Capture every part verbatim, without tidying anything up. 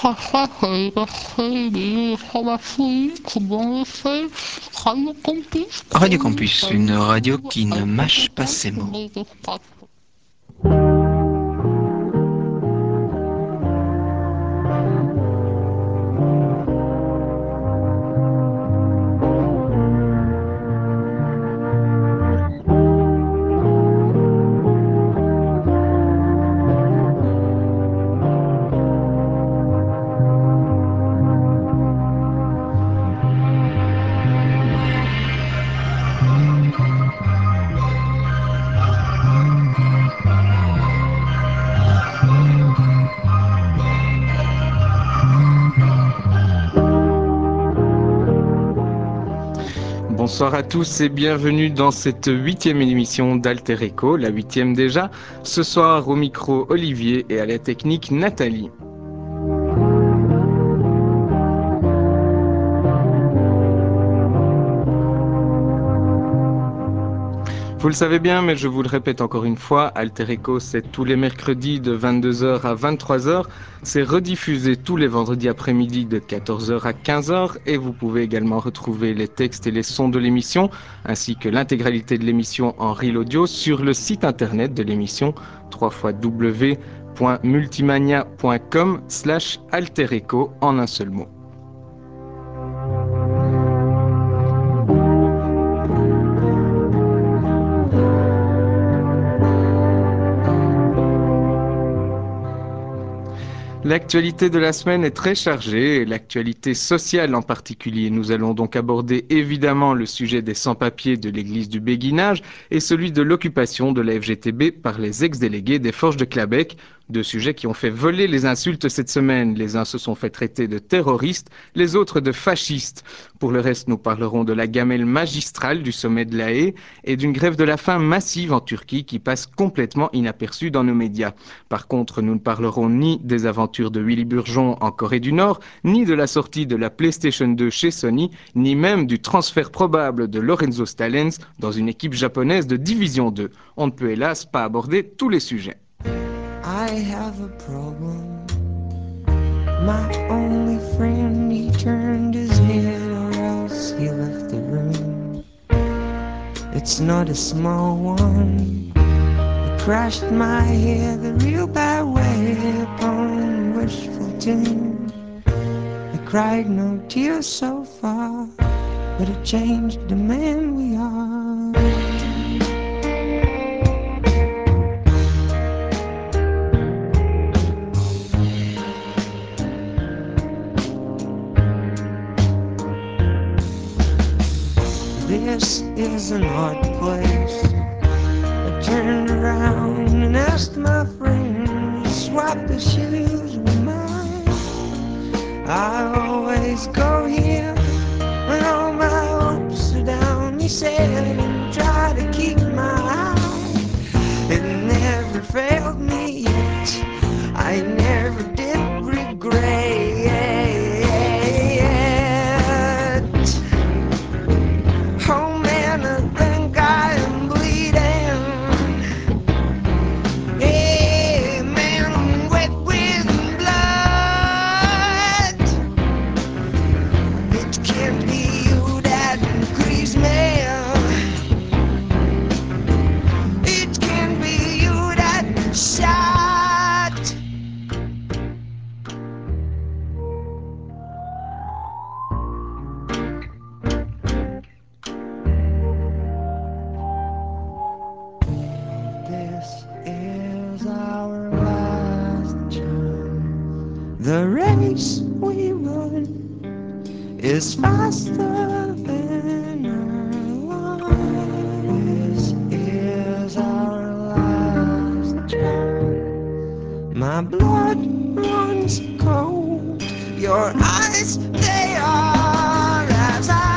Radio Campus, une radio qui ne mâche pas ses mots. Bonsoir à tous et bienvenue dans cette huitième émission d'Alter Echo, la huitième déjà. Ce soir au micro Olivier et à la technique Nathalie. Vous le savez bien, mais je vous le répète encore une fois, Alter Echo, c'est tous les mercredis de vingt-deux heures à vingt-trois heures. C'est rediffusé tous les vendredis après-midi de quatorze heures à quinze heures. Et vous pouvez également retrouver les textes et les sons de l'émission, ainsi que l'intégralité de l'émission en reel audio sur le site internet de l'émission w w w point multimania point com slash alter echo en un seul mot. L'actualité de la semaine est très chargée, et l'actualité sociale en particulier. Nous allons donc aborder évidemment le sujet des sans-papiers de l'église du Béguinage et celui de l'occupation de la F G T B par les ex-délégués des Forges de Clabec. Deux sujets qui ont fait voler les insultes cette semaine. Les uns se sont fait traiter de terroristes, les autres de fascistes. Pour le reste, nous parlerons de la gamelle magistrale du sommet de La Haye et d'une grève de la faim massive en Turquie qui passe complètement inaperçue dans nos médias. Par contre, nous ne parlerons ni des aventures de Willy Burjon en Corée du Nord, ni de la sortie de la PlayStation deux chez Sony, ni même du transfert probable de Lorenzo Stalens dans une équipe japonaise de Division deux. On ne peut hélas pas aborder tous les sujets. I have a problem. My only friend, he turned his head or else he left the room. It's not a small one. It crashed my head the real bad way upon wishful tune. I cried no tears so far, but it changed the man we are. This is an odd place. I turned around and asked my friend to swap the shoes with mine. I always go here when all my hopes are down, he said, and try to keep my eye. It never failed me yet. I never did regret. Oh man, I think I am bleeding. Hey man, I'm wet with blood. It can't be you that grieves me. It can't be you that shot. This is our last chance. The race we run is faster than our lives. This is our last chance. My blood runs cold. Your eyes, they are as I.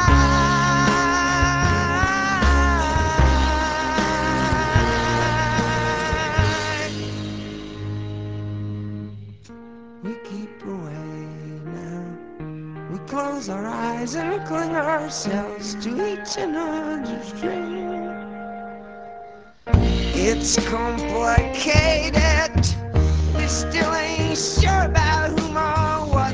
We keep away now. We close our eyes and cling ourselves to each another's dream. It's complicated. We still ain't sure about whom or what.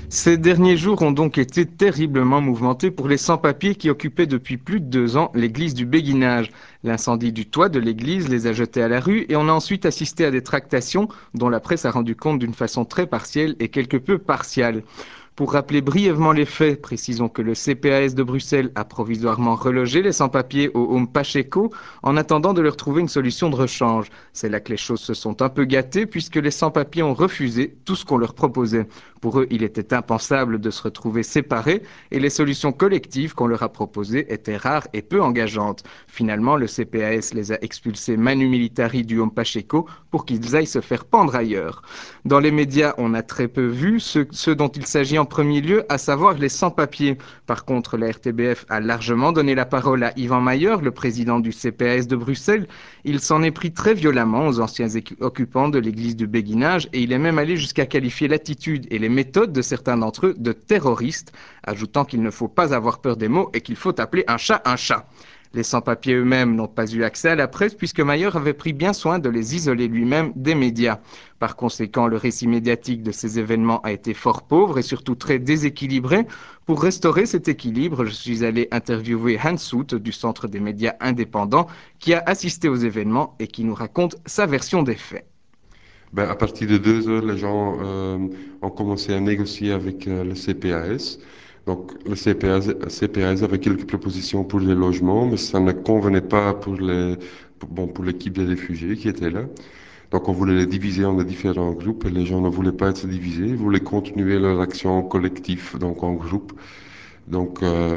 Ces derniers jours ont donc été terriblement mouvementés pour les sans-papiers qui occupaient depuis plus de deux ans l'église du Béguinage. L'incendie du toit de l'église les a jetés à la rue et on a ensuite assisté à des tractations dont la presse a rendu compte d'une façon très partielle et quelque peu partiale. Pour rappeler brièvement les faits, précisons que le C P A S de Bruxelles a provisoirement relogé les sans-papiers au Home Pacheco en attendant de leur trouver une solution de rechange. C'est là que les choses se sont un peu gâtées puisque les sans-papiers ont refusé tout ce qu'on leur proposait. Pour eux, il était impensable de se retrouver séparés et les solutions collectives qu'on leur a proposées étaient rares et peu engageantes. Finalement, le C P A S les a expulsés manu militari du Home Pacheco pour qu'ils aillent se faire pendre ailleurs. Dans les médias, on a très peu vu ce, ce dont il s'agit en premier lieu, à savoir les sans-papiers. Par contre, la R T B F a largement donné la parole à Yvan Mayer, le président du C P A S de Bruxelles. Il s'en est pris très violemment aux anciens occupants de l'église du Béguinage et il est même allé jusqu'à qualifier l'attitude et les méthodes de certains d'entre eux de terroristes, ajoutant qu'il ne faut pas avoir peur des mots et qu'il faut appeler un chat un chat. Les sans-papiers eux-mêmes n'ont pas eu accès à la presse puisque Mayer avait pris bien soin de les isoler lui-même des médias. Par conséquent, le récit médiatique de ces événements a été fort pauvre et surtout très déséquilibré. Pour restaurer cet équilibre, je suis allé interviewer Hans Soot du Centre des médias indépendants qui a assisté aux événements et qui nous raconte sa version des faits. Ben, à partir de deux heures, les gens euh, ont commencé à négocier avec euh, le C P A S. Donc, le C P A S, C P A S avait quelques propositions pour les logements, mais ça ne convenait pas pour les, pour- bon, pour l'équipe des réfugiés qui était là. Donc, on voulait les diviser en différents groupes et les gens ne voulaient pas être divisés. Ils voulaient continuer leur action collective, donc en groupe. Donc, euh,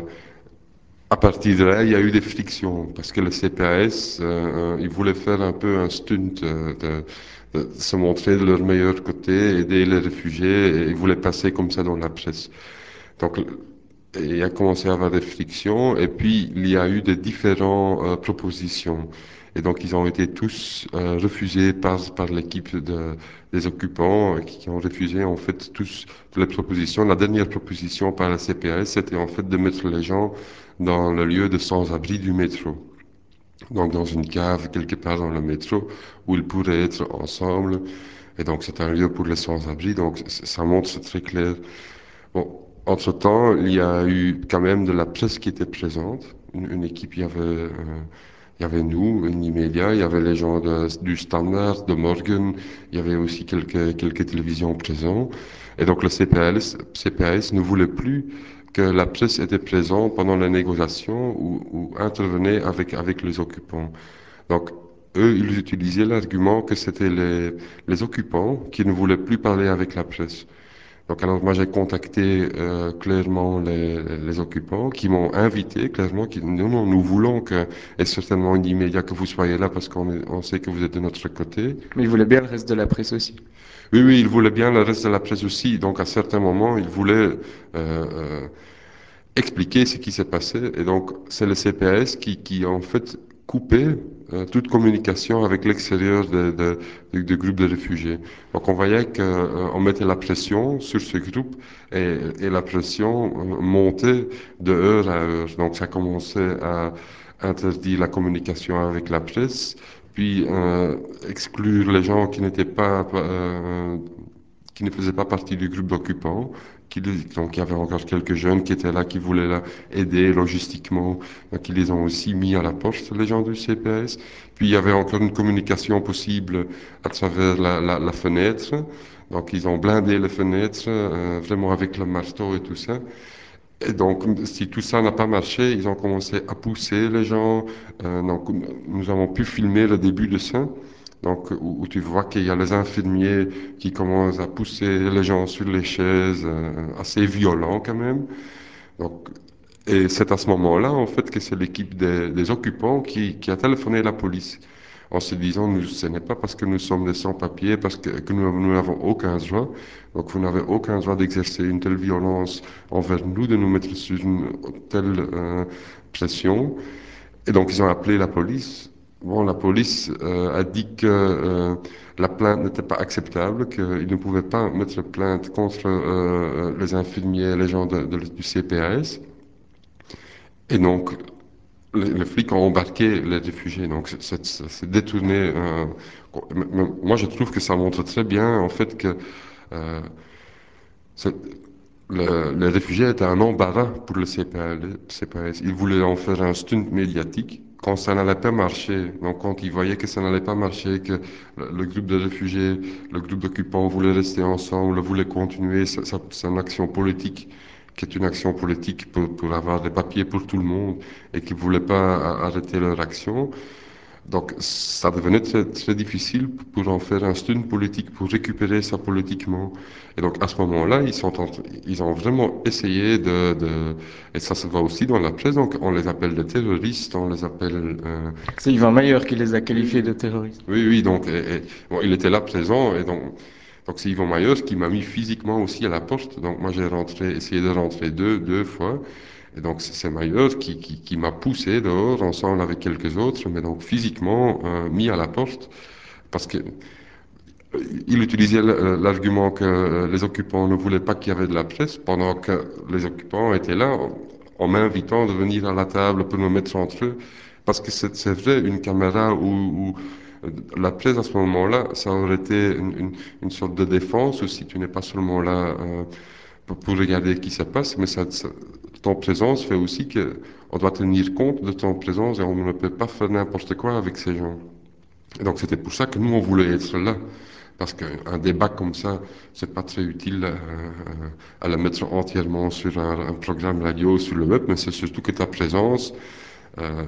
à partir de là, il y a eu des frictions parce que le C P A S, euh, euh, il voulait faire un peu un stunt, euh, de, de se montrer de leur meilleur côté, aider les réfugiés, et ils voulaient passer comme ça dans la presse. Donc, il a commencé à avoir des frictions, et puis il y a eu des différentes propositions. Et donc, ils ont été tous euh, refusés par, par l'équipe de, des occupants, euh, qui, qui ont refusé en fait tous toutes les propositions. La dernière proposition par la C P A S, c'était en fait de mettre les gens dans le lieu de sans-abri du métro. Donc, dans une cave quelque part dans le métro où ils pourraient être ensemble. Et donc, c'est un lieu pour les sans-abri. Donc, c- ça montre très clair. Bon, entre-temps, il y a eu quand même de la presse qui était présente. Une, une équipe, il y avait, euh, il y avait nous, Unimédia, il y avait les gens de- du Standard, de Morgan, il y avait aussi quelques, quelques télévisions présentes. Et donc le C P A S, C P A S ne voulait plus que la presse était présente pendant les négociations ou, ou intervenait avec, avec les occupants. Donc, eux, ils utilisaient l'argument que c'était les, les occupants qui ne voulaient plus parler avec la presse. Donc, alors, moi, j'ai contacté euh, clairement les, les occupants qui m'ont invité clairement, qui non, non, nous voulons que, et certainement immédiat que vous soyez là parce qu'on est- on sait que vous êtes de notre côté. Mais il voulait bien le reste de la presse aussi. Oui, oui, ils voulaient bien le reste de la presse aussi. Donc, à certains moments, ils voulaient euh, euh, expliquer ce qui s'est passé. Et donc, c'est le C P A S qui, qui en fait, coupé euh, toute communication avec l'extérieur de, de, de- du groupe de réfugiés. Donc, on voyait qu'on mettait la pression sur ce groupe et, et la pression euh, montait de heure à heure. Donc, ça commençait à interdire la communication avec la presse, puis euh, exclure les gens qui n'étaient pas euh, qui ne faisaient pas partie du groupe d'occupants. Qui, donc il y avait encore quelques jeunes qui étaient là, qui voulaient là, aider logistiquement, donc ils les ont aussi mis à la porte, les gens du C P S. Puis il y avait encore une communication possible à travers la, la, la fenêtre. Donc ils ont blindé les fenêtres, euh, vraiment avec le marteau et tout ça. Et donc, si tout ça n'a pas marché, ils ont commencé à pousser les gens. Euh, donc, nous avons pu filmer le début de ça. Donc, où, où tu vois qu'il y a les infirmiers qui commencent à pousser les gens sur les chaises, euh, assez violent quand même. Donc, et c'est à ce moment-là, en fait, que c'est l'équipe des, des occupants qui, qui a téléphoné à la police en se disant, nous, ce n'est pas parce que nous sommes des sans-papiers, parce que, que nous nous n'avons aucun droit. Donc, vous n'avez aucun droit d'exercer une telle violence envers nous, de nous mettre sur une telle euh, pression. Et donc, ils ont appelé la police. Bon, la police euh, a dit que euh, la plainte n'était pas acceptable, qu'ils ne pouvaient pas mettre plainte contre euh, les infirmiers et les gens de- de- du C P A S. Et donc, les, les flics ont embarqué les réfugiés. Donc, c'est c'est- c'est détourné. euh, m- m- moi, je trouve que ça montre très bien, en fait, que euh, c'est- le- les réfugiés étaient un embarras pour le C P S. Ils voulaient en faire un stunt médiatique quand ça n'allait pas marcher. Donc, quand ils voyaient que ça n'allait pas marcher, que le, le groupe de réfugiés, le groupe d'occupants voulait rester ensemble, voulait continuer sa, sa, son action politique, qui est une action politique pour, pour avoir des papiers pour tout le monde, et qui ne voulaient pas a- arrêter leur action. Donc, ça devenait très, très difficile pour en faire un stunt politique, pour récupérer ça politiquement. Et donc, à ce moment-là, ils sont en- ils ont vraiment essayé de, de- et ça se voit aussi dans la presse, donc on les appelle des terroristes, on les appelle, euh, C'est Yvan Mayer qui les a qualifiés de terroristes. oui, oui, donc, et- et, bon, il était là présent, et donc, donc c'est Yvon Maillot qui m'a mis physiquement aussi à la porte. Donc, moi, j'ai rentré, essayé de rentrer deux, deux fois. Et donc, c'est c'est Maillot qui, qui, qui m'a poussé dehors, ensemble avec quelques autres, mais donc physiquement euh, mis à la porte, parce que euh, il utilisait l- euh, l'argument que euh, les occupants ne voulaient pas qu'il y avait de la presse, pendant que les occupants étaient là en, en m'invitant de venir à la table pour me mettre entre eux. Parce que c'est c'est vrai, une caméra ou, ou, euh, la presse à ce moment-là, ça aurait été une, une, une sorte de défense, ou si tu n'es pas seulement là euh, pour, pour regarder ce qui se passe, mais ça, ça- ton présence fait aussi que on doit tenir compte de ton présence et on ne peut pas faire n'importe quoi avec ces gens. Et donc c'était pour ça que nous, on voulait être là. Parce qu'un débat comme ça, c'est pas très utile euh, euh, à la mettre entièrement sur un, un programme radio, sur le web, mais c'est surtout que ta présence. euh,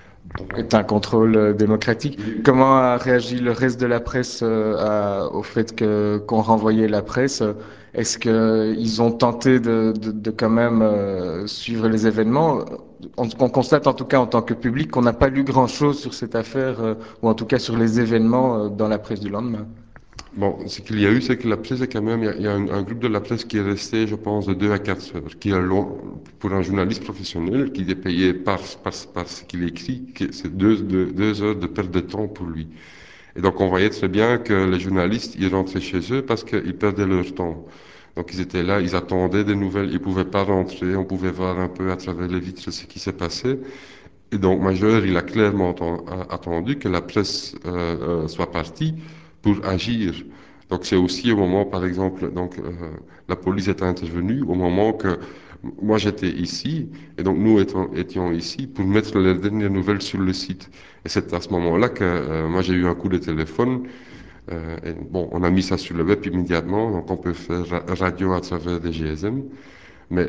Est un contrôle euh, démocratique. Comment a réagi le reste de la presse euh, à- au fait que qu'on renvoyait la presse? Est-ce qu'ils ont tenté de, de, de quand même euh, suivre les événements? On, on constate en tout cas en tant que public qu'on n'a pas lu grand-chose sur cette affaire, euh, ou en tout cas sur les événements euh, dans la presse du lendemain. Bon, ce qu'il y a eu, c'est que la presse est quand même, il y a, il y a un, un groupe de la presse qui est resté, je pense, de deux à quatre heures, qui est long, pour un journaliste professionnel, qui est payé par, par, par ce qu'il écrit, que c'est deux, deux, deux heures de perte de temps pour lui. Et donc, on voyait très bien que les journalistes, ils rentraient chez eux parce qu'ils perdaient leur temps. Donc, ils étaient là, ils attendaient des nouvelles, ils pouvaient pas rentrer, on pouvait voir un peu à travers les vitres ce qui s'est passé. Et donc, Majeur, il a clairement atten- a- attendu que la presse euh, euh, soit partie pour agir. Donc, c'est aussi au moment, par exemple, donc euh, la police est intervenue au moment que moi j'étais ici, et donc nous étions, étions ici pour mettre les dernières nouvelles sur le site. Et c'est à ce moment-là que euh, moi j'ai eu un coup de téléphone. Euh, et bon, on a mis ça sur le web immédiatement, donc on peut faire ra- radio à travers des G S M. Mais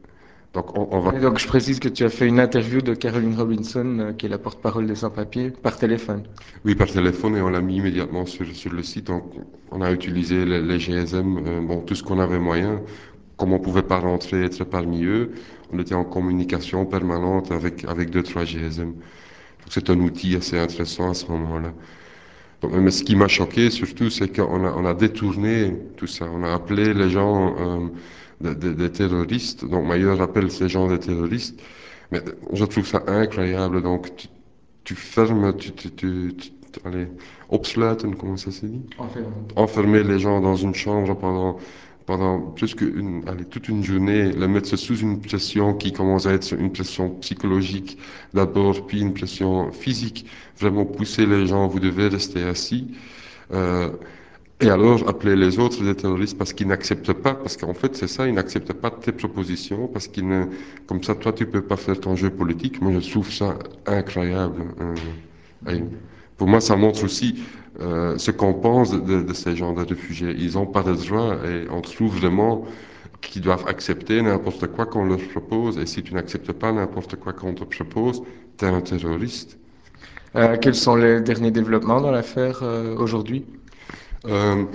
donc on, on va Et donc je précise que tu as fait une interview de Caroline Robinson, euh, qui est la porte-parole des sans-papiers, par téléphone. Oui, par téléphone et on l'a mis immédiatement sur, sur le site. Donc, on a utilisé les, les G S M, euh, bon, tout ce qu'on avait moyen. Comme on ne pouvait pas rentrer, être parmi eux, on était en communication permanente avec, avec deux, trois G S M. Donc, c'est un outil assez intéressant à ce moment-là. Donc, mais ce qui m'a choqué surtout, c'est qu'on a, on a détourné tout ça. On a appelé les gens euh, des, des- des terroristes. Donc, Maillot appelle ces gens des terroristes. Mais je trouve ça incroyable. Donc, tu, tu fermes, tu, tu, tu, tu- allez, opsluiten, comment ça se dit? Enfin, Enfermer les gens dans une chambre pendant, pendant plus qu'une, allez, toute une journée, les mettre sous une pression qui commence à être une pression psychologique d'abord, puis une pression physique, vraiment pousser les gens, vous devez rester assis. Euh, et alors, appeler les autres des terroristes parce qu'ils n'acceptent pas, parce qu'en fait, c'est ça, ils n'acceptent pas tes propositions, parce qu'ils ne, comme ça, toi, tu peux pas faire ton jeu politique. Moi, je trouve ça incroyable. Euh, et pour moi, ça montre aussi euh, ce qu'on pense de, de ces gens de réfugiés. Ils n'ont pas de droit et on trouve vraiment qu'ils doivent accepter n'importe quoi qu'on leur propose. Et si tu n'acceptes pas n'importe quoi qu'on te propose, tu es un terroriste. Euh, quels sont les derniers développements dans l'affaire euh, aujourd'hui? Euh,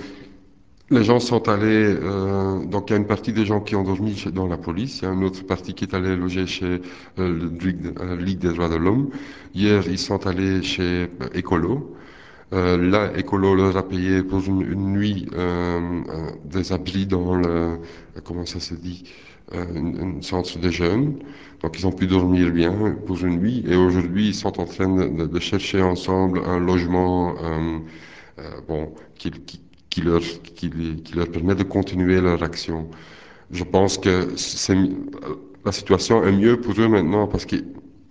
Les gens sont allés, euh, donc il y a une partie des gens qui ont dormi chez- dans la police, il y a une autre partie qui est allée loger chez euh, le Ligue, euh, Ligue des droits de l'homme. Hier, ils sont allés chez euh, Écolo. Euh, là, Écolo leur a payé pour une, une nuit euh, euh, des abris dans le, euh, comment ça se dit, euh, une, une centre de jeunes. Donc ils ont pu dormir bien pour une nuit. Et aujourd'hui, ils sont en train de, de- de chercher ensemble un logement. Euh, euh, bon, qui, qui, qui leur, qui, les- qui leur permet de continuer leur action. Je pense que c'est, la situation est mieux pour eux maintenant parce qu'ils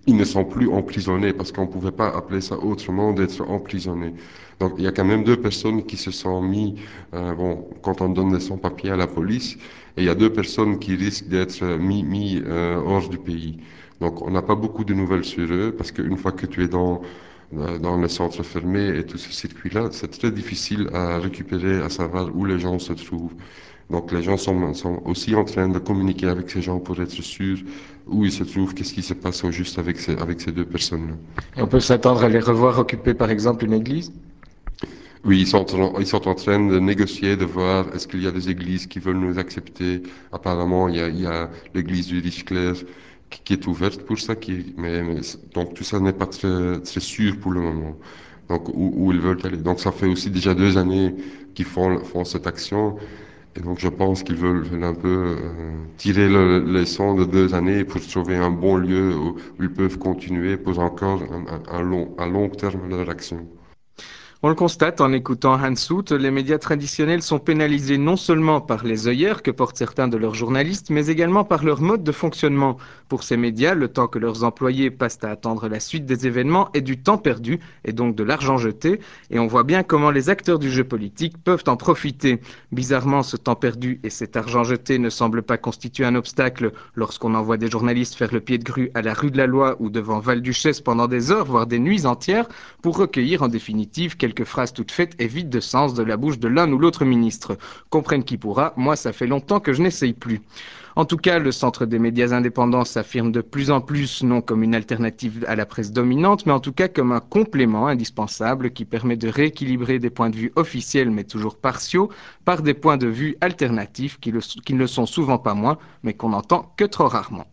ils ne sont plus emprisonnés parce qu'on ne pouvait pas appeler ça autrement d'être emprisonnés. Donc il y a quand même deux personnes qui se sont mis, euh, bon, quand on donne des sans-papiers à la police, et il y a deux personnes qui risquent d'être mis, mis euh, hors du pays. Donc on n'a pas beaucoup de nouvelles sur eux parce qu'une fois que tu es dans euh, dans les centres fermés et tout ce circuit-là, c'est très difficile à récupérer, à savoir où les gens se trouvent. Donc les gens sont, sont aussi en train de communiquer avec ces gens pour être sûrs où ils se trouvent, qu'est-ce qui se passe au juste avec ces, avec ces deux personnes-là. Et on peut s'attendre à les revoir occuper par exemple une église? Oui, ils sont, en, ils sont en train de négocier, de voir est-ce qu'il y a des églises qui veulent nous accepter. Apparemment, il y a, il y a l'église du Riche-Clair qui, qui est ouverte pour ça, qui, mais, mais donc tout ça n'est pas très, très sûr pour le moment. Donc où, où ils veulent aller. Donc ça fait aussi déjà deux années qu'ils font, font cette action. Et donc je pense qu'ils veulent, veulent un peu euh, tirer le, les leçons de deux années pour trouver un bon lieu où, où ils peuvent continuer pour encore un, un, un long, à long terme leur action. On le constate en écoutant Hansout, les médias traditionnels sont pénalisés non seulement par les œillères que portent certains de leurs journalistes, mais également par leur mode de fonctionnement. Pour ces médias, le temps que leurs employés passent à attendre la suite des événements est du temps perdu et donc de l'argent jeté, et on voit bien comment les acteurs du jeu politique peuvent en profiter. Bizarrement, ce temps perdu et cet argent jeté ne semblent pas constituer un obstacle lorsqu'on envoie des journalistes faire le pied de grue à la rue de la Loi ou devant Val-Duchesse pendant des heures, voire des nuits entières, pour recueillir en définitive quelques phrases toutes faites et vides de sens de la bouche de l'un ou l'autre ministre. Comprenne qui pourra, moi ça fait longtemps que je n'essaye plus. En tout cas, le Centre des médias indépendants s'affirme de plus en plus non comme une alternative à la presse dominante, mais en tout cas comme un complément indispensable qui permet de rééquilibrer des points de vue officiels mais toujours partiaux par des points de vue alternatifs qui, le, qui ne le sont souvent pas moins, mais qu'on n'entend que trop rarement.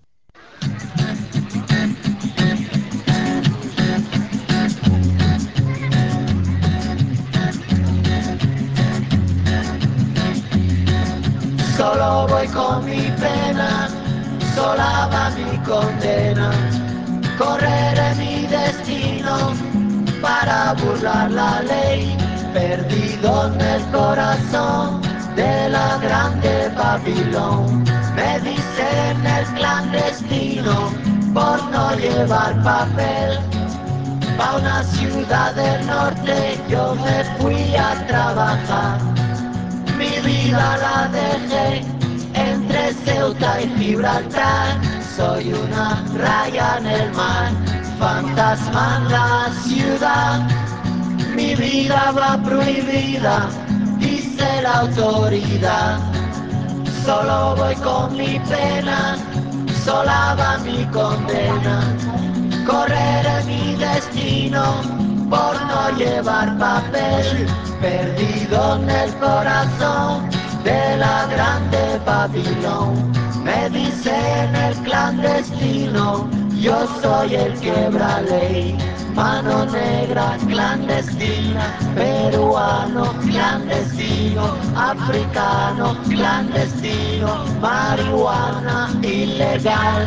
Solo voy con mi pena, sola va mi condena. Correré mi destino para burlar la ley, perdido en el corazón de la grande Babilón. Me dicen el clandestino por no llevar papel. Pa' una ciudad del norte yo me fui a trabajar. Mi vida la dejé entre Ceuta y Gibraltar. Soy una raya en el mar, fantasma en la ciudad. Mi vida va prohibida, dice la autoridad. Solo voy con mi pena, sola va mi condena. Correré mi destino por no llevar papel, perdido en el corazón de la grande Babilón. Me dicen el clandestino, yo soy el quebra ley. Mano negra clandestina, peruano clandestino, africano clandestino, marihuana ilegal.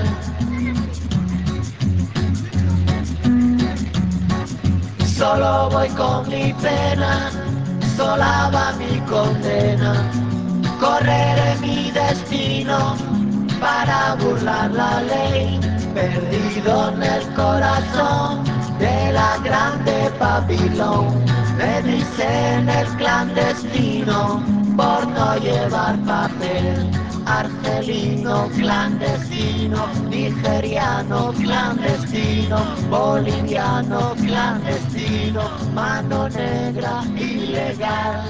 Solo voy con mi pena, sola va mi condena. Correré mi destino para burlar la ley, perdido en el corazón de la grande Babilón. Me dicen el clandestino por no llevar papel. Argelino clandestino, nigeriano clandestino, boliviano clandestino, mano negra ilegal.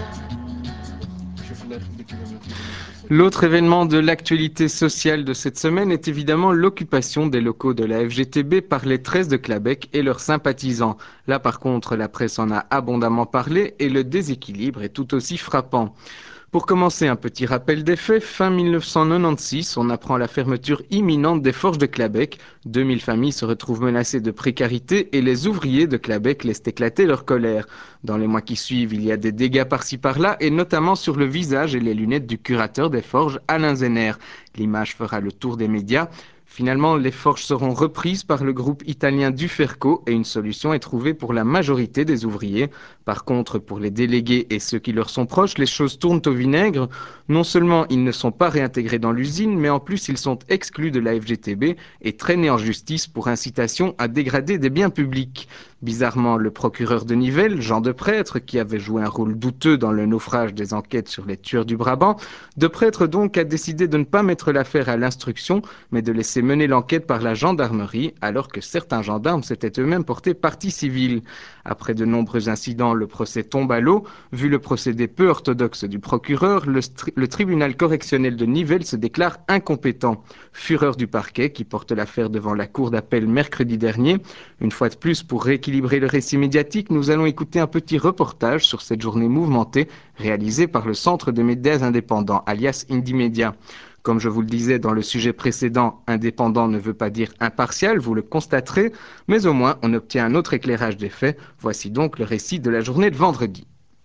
L'autre événement de l'actualité sociale de cette semaine est évidemment l'occupation des locaux de la F G T B par les treize de Clabec et leurs sympathisants. Là par contre, la presse en a abondamment parlé et le déséquilibre est tout aussi frappant. Pour commencer, un petit rappel des faits. Fin mille neuf cent quatre-vingt-seize, on apprend la fermeture imminente des forges de Clabec. deux mille familles se retrouvent menacées de précarité et les ouvriers de Clabec laissent éclater leur colère. Dans les mois qui suivent, il y a des dégâts par-ci par-là et notamment sur le visage et les lunettes du curateur des forges, Alain Zenner. L'image fera le tour des médias. Finalement, les forges seront reprises par le groupe italien Duferco et une solution est trouvée pour la majorité des ouvriers. Par contre, pour les délégués et ceux qui leur sont proches, les choses tournent au vinaigre. Non seulement ils ne sont pas réintégrés dans l'usine, mais en plus ils sont exclus de la F G T B et traînés en justice pour incitation à dégrader des biens publics. Bizarrement, le procureur de Nivelles, Jean de Prêtre, qui avait joué un rôle douteux dans le naufrage des enquêtes sur les tueurs du Brabant, de Prêtre donc a décidé de ne pas mettre l'affaire à l'instruction, mais de laisser mener l'enquête par la gendarmerie, alors que certains gendarmes s'étaient eux-mêmes portés partie civile. Après de nombreux incidents, le procès tombe à l'eau. Vu le procédé peu orthodoxe du procureur, le, le tribunal correctionnel de Nivelles se déclare incompétent. Fureur du parquet qui porte l'affaire devant la cour d'appel mercredi dernier. Une fois de plus, pour rééquilibrer le récit médiatique, nous allons écouter un petit reportage sur cette journée mouvementée réalisé par le Centre de médias indépendants, alias Indymedia. Comme je vous le disais dans le sujet précédent, indépendant ne veut pas dire impartial, vous le constaterez, mais au moins on obtient un autre éclairage des faits. Voici donc le récit de la journée de vendredi.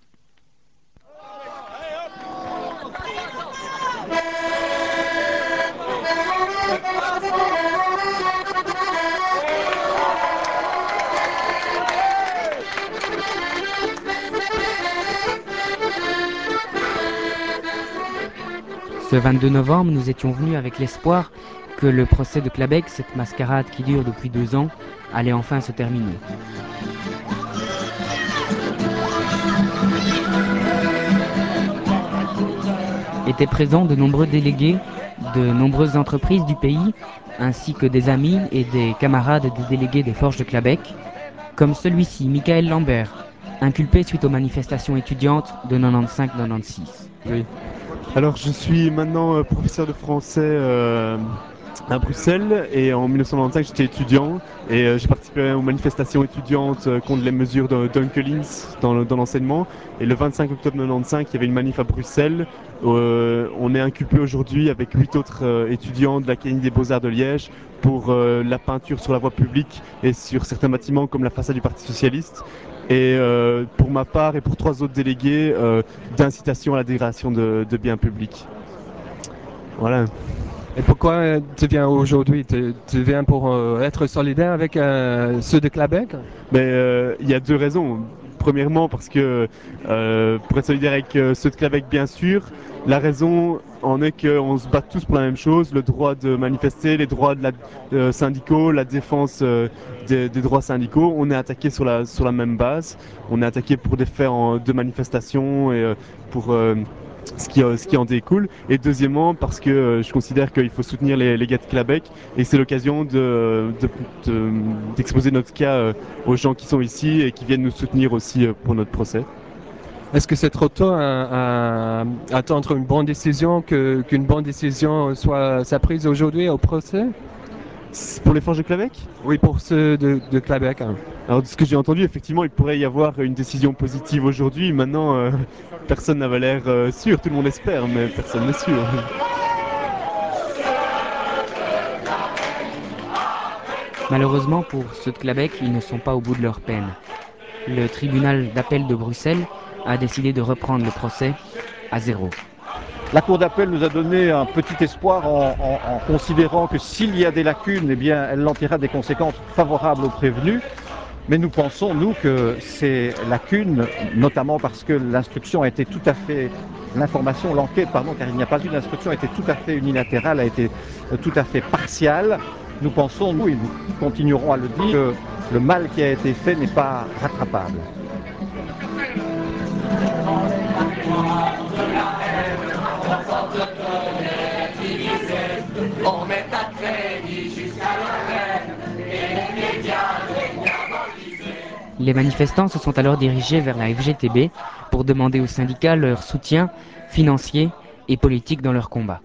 Ce vingt-deux novembre, nous étions venus avec l'espoir que le procès de Clabecq, cette mascarade qui dure depuis deux ans, allait enfin se terminer. Étaient présents de nombreux délégués de nombreuses entreprises du pays, ainsi que des amis et des camarades des délégués des forges de Clabecq, comme celui-ci, Michael Lambert, inculpé suite aux manifestations étudiantes de quatre-vingt-quinze quatre-vingt-seize. Oui. Alors je suis maintenant euh, professeur de français euh, à Bruxelles et en mille neuf cent quatre-vingt-quinze j'étais étudiant et euh, j'ai participé aux manifestations étudiantes euh, contre les mesures de Dunkelins dans, le, dans l'enseignement. Et le vingt-cinq octobre quatre-vingt-quinze, il y avait une manif à Bruxelles. Euh, on est inculpé aujourd'hui avec huit autres euh, étudiants de l'Académie des Beaux-Arts de Liège pour euh, la peinture sur la voie publique et sur certains bâtiments comme la façade du Parti Socialiste. Et euh, pour ma part et pour trois autres délégués, euh, d'incitation à la dégradation de, de biens publics. Voilà. Et pourquoi tu viens aujourd'hui? tu, tu viens pour euh, être solidaire avec euh, ceux de Clabecq? Mais euh, il y a deux raisons. Premièrement, parce que euh, pour être solidaire avec euh, ceux de Clabecq, bien sûr, la raison en est qu'on se bat tous pour la même chose, le droit de manifester, les droits de la, euh, syndicaux, la défense euh, des, des droits syndicaux. On est attaqué sur la, sur la même base. On est attaqué pour des faits en, de manifestation et euh, pour euh, ce, qui, euh, ce qui en découle. Et deuxièmement, parce que euh, je considère qu'il faut soutenir les, les gars de Clabecq et c'est l'occasion de, de, de, d'exposer notre cas euh, aux gens qui sont ici et qui viennent nous soutenir aussi euh, pour notre procès. Est-ce que c'est trop tôt à, à attendre une bonne décision, que, qu'une bonne décision soit, soit prise aujourd'hui au procès? Pour les forges de Clabecq? Oui, pour ceux de, de Clabecq. Hein. Alors de ce que j'ai entendu, effectivement, il pourrait y avoir une décision positive aujourd'hui. Maintenant, euh, personne n'avait l'air euh, sûr. Tout le monde espère, mais personne n'est sûr. Malheureusement pour ceux de Clabecq, ils ne sont pas au bout de leur peine. Le tribunal d'appel de Bruxelles a décidé de reprendre le procès à zéro. La Cour d'appel nous a donné un petit espoir en, en, en considérant que s'il y a des lacunes, eh bien, elle en tirera des conséquences favorables aux prévenus. Mais nous pensons, nous, que ces lacunes, notamment parce que l'instruction a été tout à fait, l'information, l'enquête, pardon, car il n'y a pas eu d'instruction, a été tout à fait unilatérale, a été tout à fait partiale. Nous pensons, nous, et nous continuerons à le dire, que le mal qui a été fait n'est pas rattrapable. Les manifestants se sont alors dirigés vers la F G T B pour demander aux syndicats leur soutien financier et politique dans leur combat.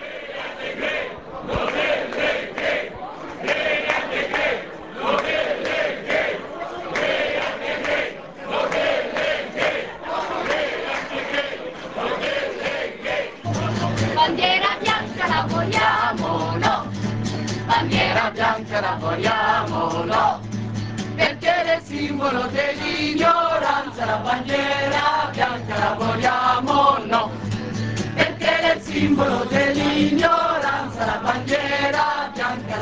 Bandiera bianca la vogliamo, no. Bandiera bianca la vogliamo, no. Perché è il simbolo dell'ignoranza, la bandiera bianca la vogliamo, no. Perché è il simbolo dell'ignoranza, la bandiera bianca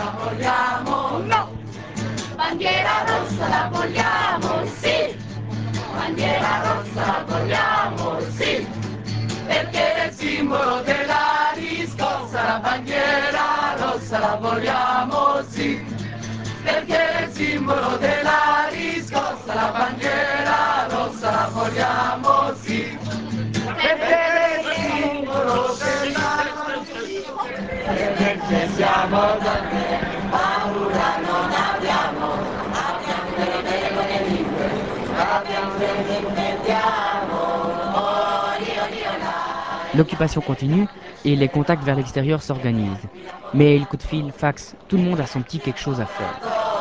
simbolo della riscossa, la bandiera rossa la vogliamo sì, perché è il simbolo della perché siamo da paura non abbiamo, abbiamo delle delle lingue, abbiamo delle inventiamo, oh Dio Dio là. L'occupation continue et les contacts vers l'extérieur s'organisent. Mail, coup de fil, fax, tout le monde a son petit quelque chose à faire.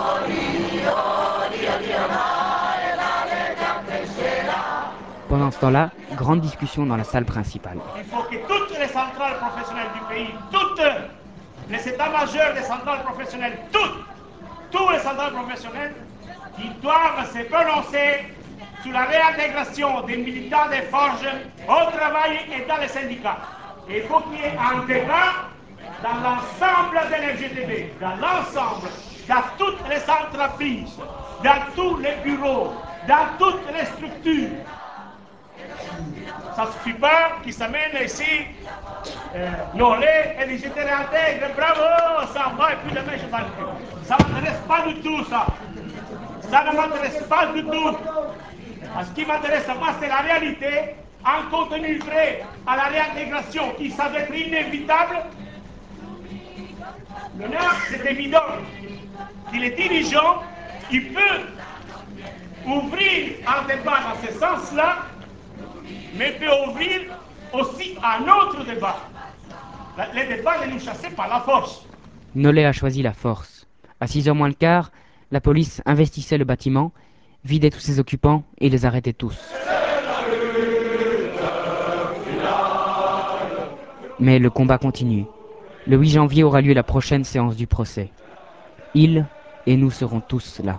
Pendant ce temps-là, grande discussion dans la salle principale. Il faut que toutes les centrales professionnelles du pays, toutes les états-majors des centrales professionnelles, toutes, tous les centrales professionnelles, ils doivent se prononcer sur la réintégration des militants des forges au travail et dans les syndicats. Et il faut qu'il y ait un débat dans l'ensemble de l'F G T B, dans l'ensemble, dans toutes les entreprises, dans tous les bureaux, dans toutes les structures. Ça ne suffit pas qu'ils s'amènent ici, euh, Nolé, et ils étaient réintègrent, bravo, ça va, et puis demain je parle plus. Ça ne m'intéresse pas du tout, ça. Ça ne m'intéresse pas du tout. Ce qui m'intéresse à moi, c'est la réalité, un contenu vrai à la réintégration qui savait être inévitable. Maintenant, c'est évident que les dirigeants, ils peuvent ouvrir un débat dans ce sens-là, mais peut ouvrir aussi un autre débat. Le débat de nous chasser par la force. Nollet a choisi la force. À six heures moins le quart, la police investissait le bâtiment, vidait tous ses occupants et les arrêtait tous. Mais le combat continue. Le huit janvier aura lieu la prochaine séance du procès. Il et nous serons tous là.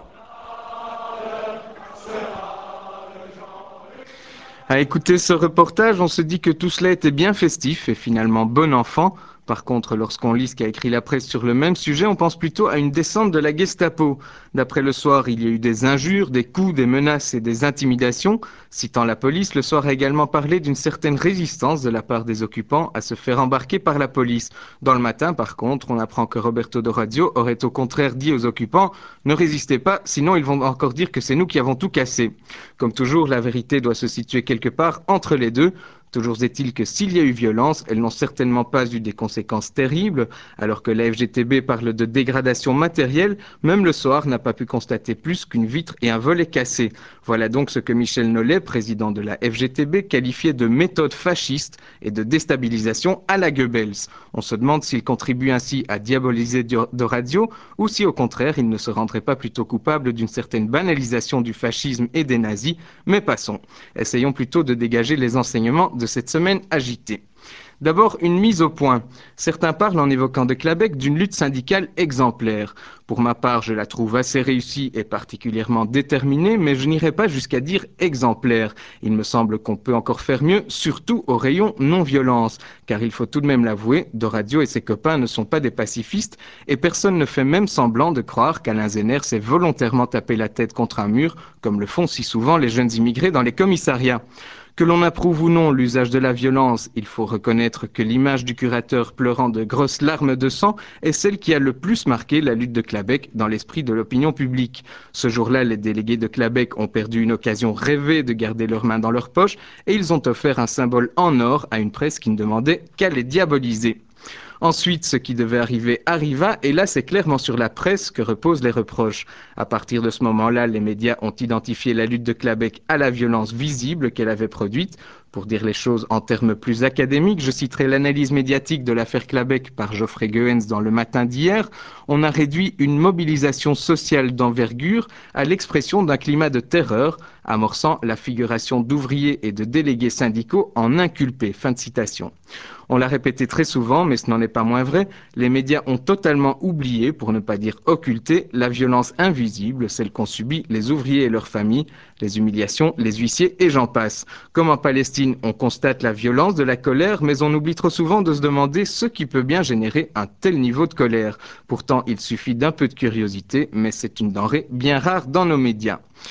À écouter ce reportage, on se dit que tout cela était bien festif et finalement bon enfant. Par contre, lorsqu'on lit ce qu'a écrit la presse sur le même sujet, on pense plutôt à une descente de la Gestapo. D'après Le Soir, il y a eu des injures, des coups, des menaces et des intimidations. Citant la police, Le Soir a également parlé d'une certaine résistance de la part des occupants à se faire embarquer par la police. Dans Le Matin, par contre, on apprend que Roberto de Radio aurait au contraire dit aux occupants « Ne résistez pas, sinon ils vont encore dire que c'est nous qui avons tout cassé ». Comme toujours, la vérité doit se situer quelque part entre les deux. Toujours est-il que s'il y a eu violence, elles n'ont certainement pas eu des conséquences terribles. Alors que la F G T B parle de dégradation matérielle, même Le Soir n'a pas pu constater plus qu'une vitre et un volet cassés. Voilà donc ce que Michel Nollet, président de la F G T B, qualifiait de méthode fasciste et de déstabilisation à la Goebbels. On se demande s'il contribue ainsi à diaboliser de Radio ou si au contraire il ne se rendrait pas plutôt coupable d'une certaine banalisation du fascisme et des nazis. Mais passons. Essayons plutôt de dégager les enseignements de cette semaine agitée. D'abord, une mise au point. Certains parlent en évoquant de Clabec d'une lutte syndicale exemplaire. Pour ma part, je la trouve assez réussie et particulièrement déterminée, mais je n'irai pas jusqu'à dire exemplaire. Il me semble qu'on peut encore faire mieux, surtout au rayon non-violence. Car il faut tout de même l'avouer, de Radio et ses copains ne sont pas des pacifistes et personne ne fait même semblant de croire qu'Alain Zenner s'est volontairement tapé la tête contre un mur, comme le font si souvent les jeunes immigrés dans les commissariats. Que l'on approuve ou non l'usage de la violence, il faut reconnaître que l'image du curateur pleurant de grosses larmes de sang est celle qui a le plus marqué la lutte de Clabec dans l'esprit de l'opinion publique. Ce jour-là, les délégués de Clabec ont perdu une occasion rêvée de garder leurs mains dans leurs poches et ils ont offert un symbole en or à une presse qui ne demandait qu'à les diaboliser. Ensuite, ce qui devait arriver arriva, et là c'est clairement sur la presse que reposent les reproches. À partir de ce moment-là, les médias ont identifié la lutte de Clabec à la violence visible qu'elle avait produite. Pour dire les choses en termes plus académiques, je citerai l'analyse médiatique de l'affaire Clabec par Geoffrey Goens dans Le Matin d'hier. On a réduit une mobilisation sociale d'envergure à l'expression d'un climat de terreur, amorçant la figuration d'ouvriers et de délégués syndicaux en inculpés. Fin de citation. On l'a répété très souvent, mais ce n'en est pas moins vrai, les médias ont totalement oublié, pour ne pas dire occulté, la violence invisible, celle qu'ont subie les ouvriers et leurs familles, les humiliations, les huissiers et j'en passe. Comme en Palestine, on constate la violence de la colère, mais on oublie trop souvent de se demander ce qui peut bien générer un tel niveau de colère. Pourtant, il suffit d'un peu de curiosité, mais c'est une denrée bien rare dans nos médias.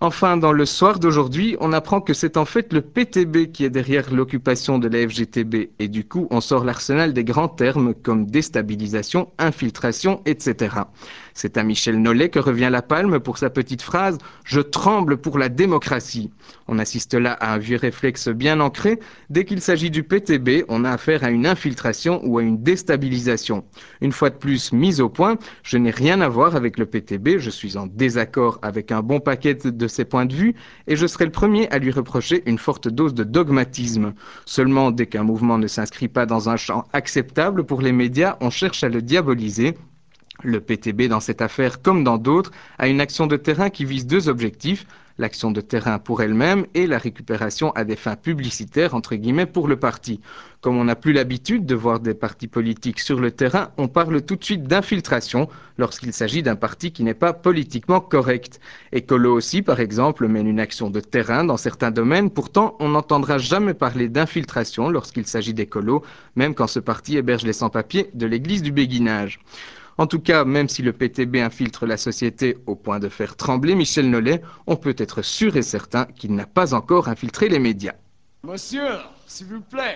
Enfin, dans le soir d'aujourd'hui, on apprend que c'est en fait le P T B qui est derrière l'occupation de la F G T B. Et du coup, on sort l'arsenal des grands termes comme déstabilisation, infiltration, et cetera. C'est à Michel Nollet que revient la palme pour sa petite phrase « Je tremble pour la démocratie ». On assiste là à un vieux réflexe bien ancré. Dès qu'il s'agit du P T B, on a affaire à une infiltration ou à une déstabilisation. Une fois de plus, mise au point, je n'ai rien à voir avec le P T B, je suis en désaccord avec un bon paquet de ses points de vue et je serai le premier à lui reprocher une forte dose de dogmatisme. Seulement, dès qu'un mouvement ne s'inscrit pas dans un champ acceptable pour les médias, on cherche à le diaboliser. Le P T B, dans cette affaire comme dans d'autres, a une action de terrain qui vise deux objectifs, l'action de terrain pour elle-même et la récupération à des fins publicitaires, entre guillemets, pour le parti. Comme on n'a plus l'habitude de voir des partis politiques sur le terrain, on parle tout de suite d'infiltration lorsqu'il s'agit d'un parti qui n'est pas politiquement correct. Écolo aussi, par exemple, mène une action de terrain dans certains domaines, pourtant on n'entendra jamais parler d'infiltration lorsqu'il s'agit d'écolo, même quand ce parti héberge les sans-papiers de l'église du béguinage. En tout cas, même si le P T B infiltre la société au point de faire trembler Michel Nollet, on peut être sûr et certain qu'il n'a pas encore infiltré les médias. Monsieur, s'il vous plaît.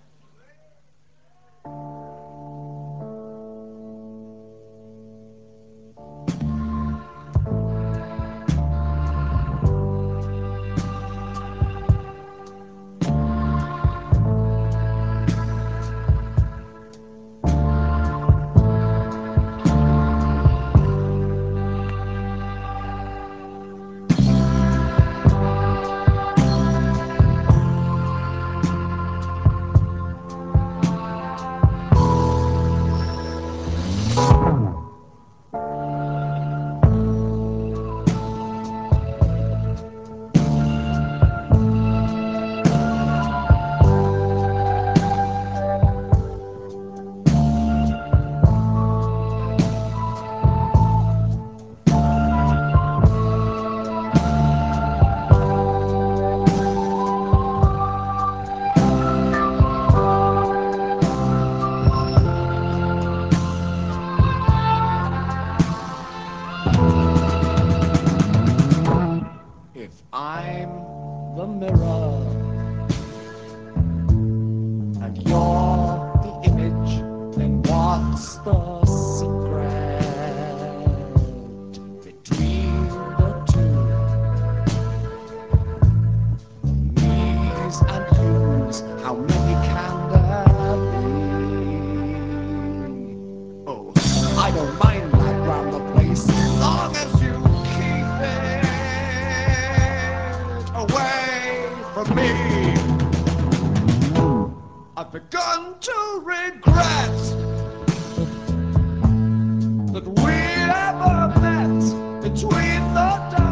If I'm the mirror and you're the image, then what's the secret between the two? Me's and you's, how many can there be? Oh, I don't mind that round the place as long as you keep it away from me. I've begun to regret that we ever met between the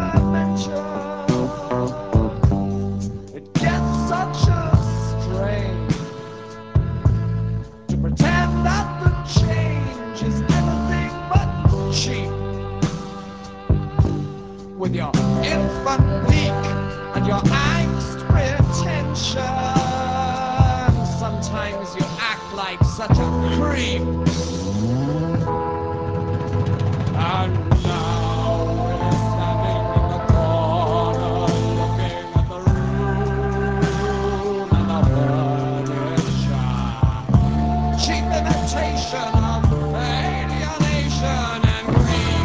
dimensions. It gets such a strain to pretend that the change is anything but cheap. With your infant peak and your angst pretension, sometimes you act like such a creep. And now we're standing in the corner, looking at the room and the furniture. Cheap imitation of alienation and grief.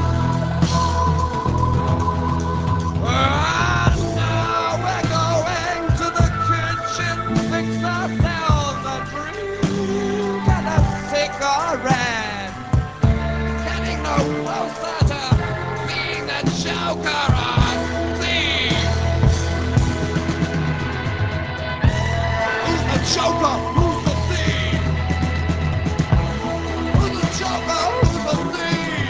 And now we're going to the kitchen, fix ourselves a drink and a cigarette. Getting no closer to being the joker on thief. Who's the joker? Who's the thief? Who's the joker? Who's the thief?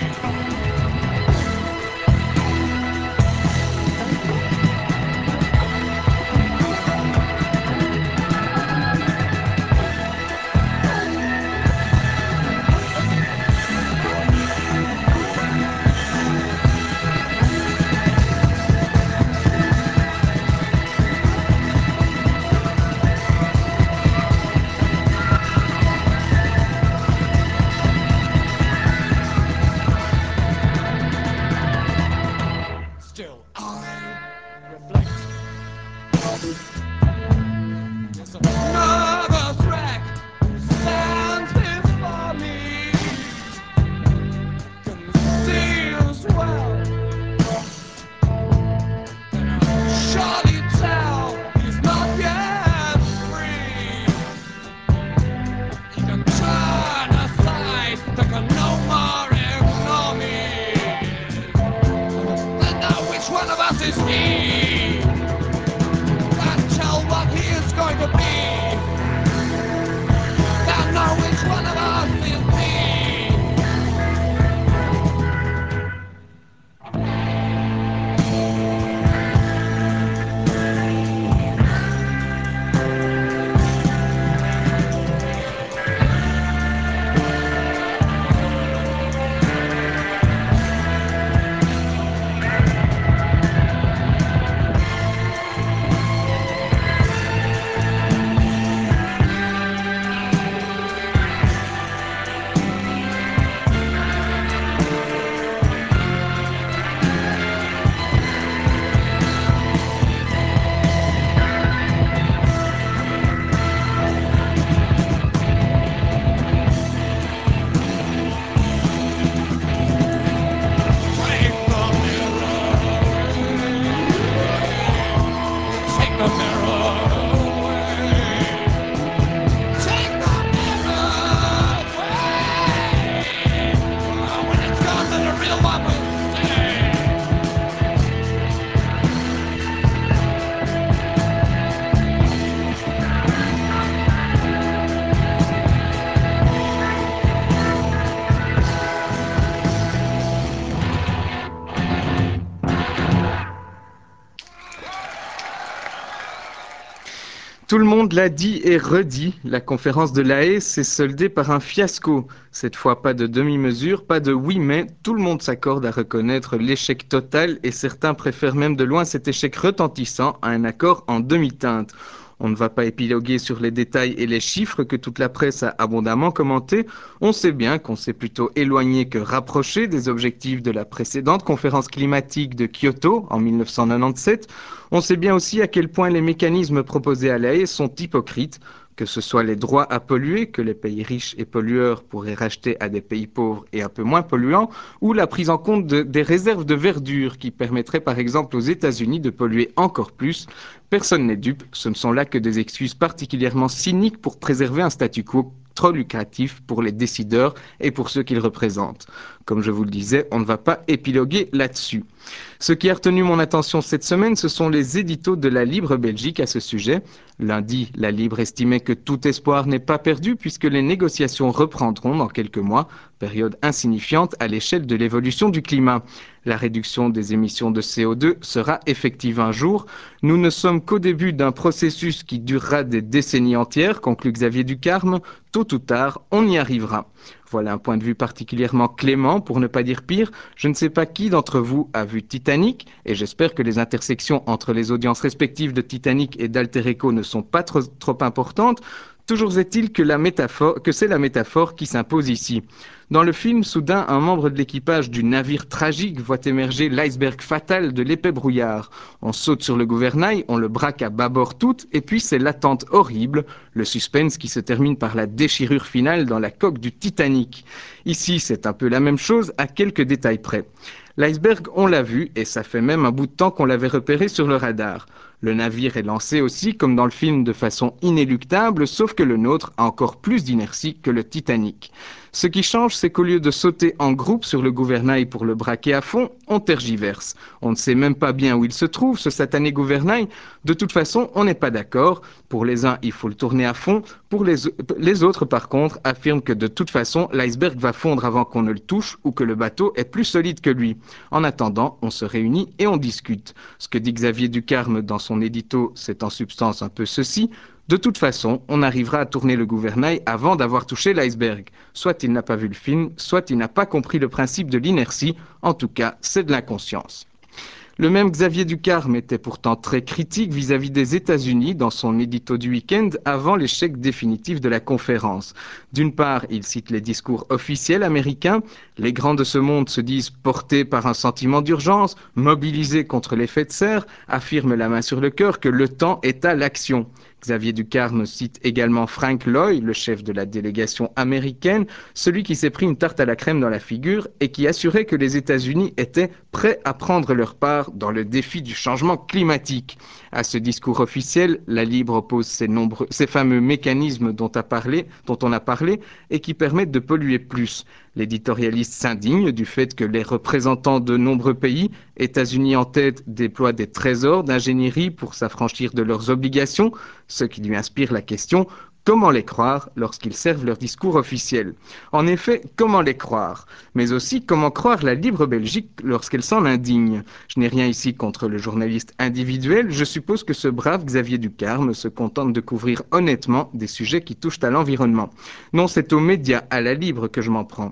Tout le monde l'a dit et redit, la conférence de La Haye s'est soldée par un fiasco. Cette fois, pas de demi-mesure, pas de oui mais, tout le monde s'accorde à reconnaître l'échec total et certains préfèrent même de loin cet échec retentissant à un accord en demi-teinte. On ne va pas épiloguer sur les détails et les chiffres que toute la presse a abondamment commentés. On sait bien qu'on s'est plutôt éloigné que rapproché des objectifs de la précédente conférence climatique de Kyoto en mille neuf cent quatre-vingt-dix-sept. On sait bien aussi à quel point les mécanismes proposés à La Haye sont hypocrites, que ce soit les droits à polluer que les pays riches et pollueurs pourraient racheter à des pays pauvres et un peu moins polluants, ou la prise en compte de, des réserves de verdure qui permettraient par exemple aux États-Unis de polluer encore plus. Personne n'est dupe, ce ne sont là que des excuses particulièrement cyniques pour préserver un statu quo trop lucratif pour les décideurs et pour ceux qu'ils représentent. Comme je vous le disais, on ne va pas épiloguer là-dessus. Ce qui a retenu mon attention cette semaine, ce sont les éditos de la Libre Belgique à ce sujet. Lundi, la Libre estimait que tout espoir n'est pas perdu puisque les négociations reprendront dans quelques mois, période insignifiante à l'échelle de l'évolution du climat. La réduction des émissions de C O deux sera effective un jour. Nous ne sommes qu'au début d'un processus qui durera des décennies entières, conclut Xavier Ducarme. Tôt ou tard, on y arrivera. Voilà un point de vue particulièrement clément, pour ne pas dire pire. Je ne sais pas qui d'entre vous a vu Titanic, et j'espère que les intersections entre les audiences respectives de Titanic et d'Alter Echo ne sont pas trop, trop importantes. Toujours est-il que, la métaphore, que c'est la métaphore qui s'impose ici. Dans le film, soudain, un membre de l'équipage du navire tragique voit émerger l'iceberg fatal de l'épais brouillard. On saute sur le gouvernail, on le braque à bâbord tout, et puis c'est l'attente horrible, le suspense qui se termine par la déchirure finale dans la coque du Titanic. Ici, c'est un peu la même chose, à quelques détails près. L'iceberg, on l'a vu, et ça fait même un bout de temps qu'on l'avait repéré sur le radar. Le navire est lancé aussi, comme dans le film, de façon inéluctable, sauf que le nôtre a encore plus d'inertie que le Titanic. Ce qui change, c'est qu'au lieu de sauter en groupe sur le gouvernail pour le braquer à fond, on tergiverse. On ne sait même pas bien où il se trouve, ce satané gouvernail. De toute façon, on n'est pas d'accord. Pour les uns, il faut le tourner à fond. Pour les, les autres, par contre, affirment que de toute façon, l'iceberg va fondre avant qu'on ne le touche ou que le bateau est plus solide que lui. En attendant, on se réunit et on discute. Ce que dit Xavier Ducarme dans son édito, c'est en substance un peu ceci. De toute façon, on arrivera à tourner le gouvernail avant d'avoir touché l'iceberg. Soit il n'a pas vu le film, soit il n'a pas compris le principe de l'inertie. En tout cas, c'est de l'inconscience. Le même Xavier Ducarme était pourtant très critique vis-à-vis des États-Unis dans son édito du week-end avant l'échec définitif de la conférence. D'une part, il cite les discours officiels américains. Les grands de ce monde se disent portés par un sentiment d'urgence, mobilisés contre l'effet de serre, affirment la main sur le cœur que le temps est à l'action. Xavier Ducarme cite également Frank Loy, le chef de la délégation américaine, celui qui s'est pris une tarte à la crème dans la figure et qui assurait que les États-Unis étaient prêts à prendre leur part dans le défi du changement climatique. À ce discours officiel, la Libre oppose ces, nombreux, ces fameux mécanismes dont, a parlé, dont on a parlé et qui permettent de polluer plus. L'éditorialiste s'indigne du fait que les représentants de nombreux pays, États-Unis en tête, déploient des trésors d'ingénierie pour s'affranchir de leurs obligations, ce qui lui inspire la question « Comment les croire lorsqu'ils servent leur discours officiel ?» En effet, comment les croire? Mais aussi, comment croire la Libre Belgique lorsqu'elle s'en indigne? Je n'ai rien ici contre le journaliste individuel, je suppose que ce brave Xavier Ducarme se contente de couvrir honnêtement des sujets qui touchent à l'environnement. Non, c'est aux médias, à la Libre que je m'en prends.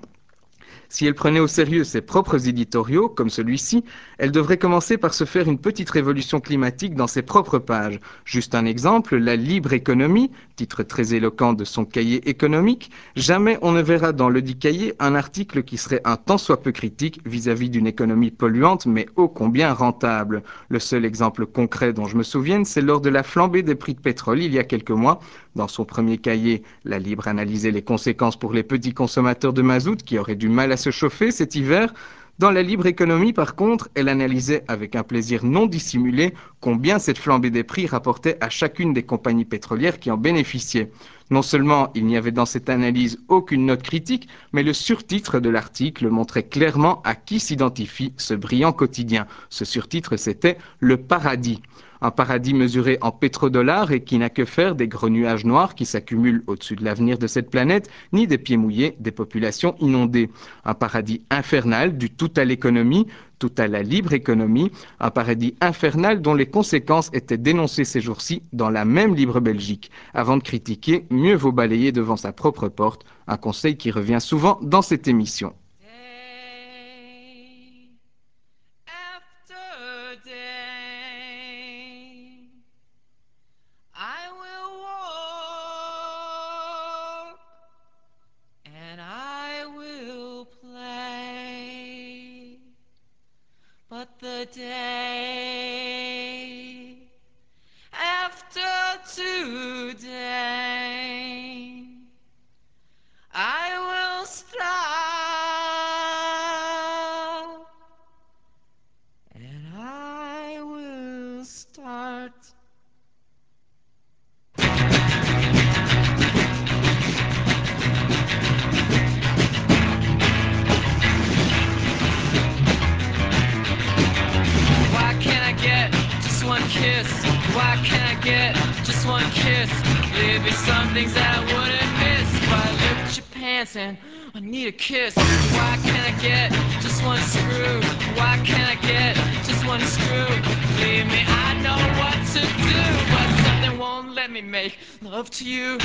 Si elle prenait au sérieux ses propres éditoriaux, comme celui-ci, elle devrait commencer par se faire une petite révolution climatique dans ses propres pages. Juste un exemple, la Libre Économie, titre très éloquent de son cahier économique, jamais on ne verra dans le dit cahier un article qui serait un tant soit peu critique vis-à-vis d'une économie polluante, mais ô combien rentable. Le seul exemple concret dont je me souvienne, c'est lors de la flambée des prix de pétrole il y a quelques mois. Dans son premier cahier, la Libre analysait les conséquences pour les petits consommateurs de mazout qui auraient du mal à se chauffer cet hiver. Dans la Libre Économie, par contre, elle analysait avec un plaisir non dissimulé combien cette flambée des prix rapportait à chacune des compagnies pétrolières qui en bénéficiaient. Non seulement il n'y avait dans cette analyse aucune note critique, mais le surtitre de l'article montrait clairement à qui s'identifie ce brillant quotidien. Ce surtitre, c'était « Le paradis ». Un paradis mesuré en pétrodollars et qui n'a que faire des gros nuages noirs qui s'accumulent au-dessus de l'avenir de cette planète, ni des pieds mouillés des populations inondées. Un paradis infernal du tout à l'économie, tout à la libre économie, un paradis infernal dont les conséquences étaient dénoncées ces jours-ci dans la même libre Belgique. Avant de critiquer, mieux vaut balayer devant sa propre porte, un conseil qui revient souvent dans cette émission. After day, I will walk and I will play, but the day after today, I will stop and I will start. Why can't I get just one kiss? Why can't I get just one kiss? There'd be some things that I wouldn't miss if I look at your pants and I need a kiss. Why can't I get just one screw? Why can't I get just one screw? Believe me, I know what to do, but something won't let me make love to you.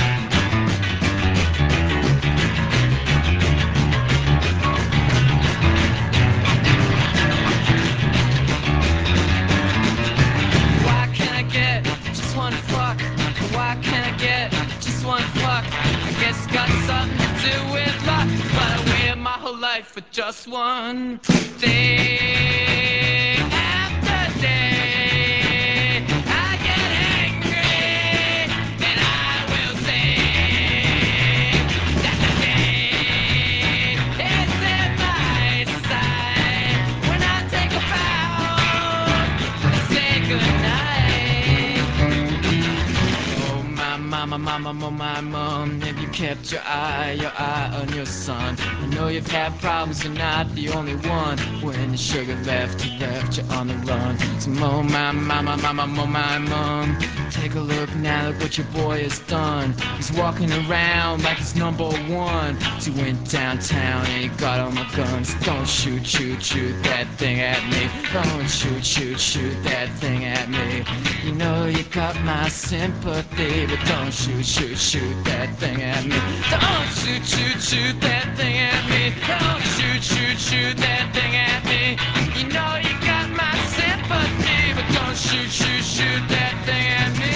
Why can't I get just one fuck? Why can't I get just one fuck? I guess it's got something to do with luck, but I waited my whole life for just one thing. After day, I get angry and I will sing that the day is in my sight. When I take a bow, I say goodnight. Oh my mama, mama, oh my mom, have you kept your eye, your eye on your son? I know you've had problems, you're not the only one. When the sugar left, you left you on the run. So oh my mama, mama, oh my mom, take a look now, look what your boy has done. He's walking around like he's number one. So he went downtown and he got all my guns. Don't shoot, shoot, shoot that thing at me. Don't shoot, shoot, shoot that thing at me. You know you got my sympathy, but don't shoot, shoot, shoot that thing at me. Don't shoot, shoot, shoot that thing at me. Don't shoot, shoot, shoot that thing at me. You know you got my sympathy, but don't shoot, shoot, shoot that thing at me.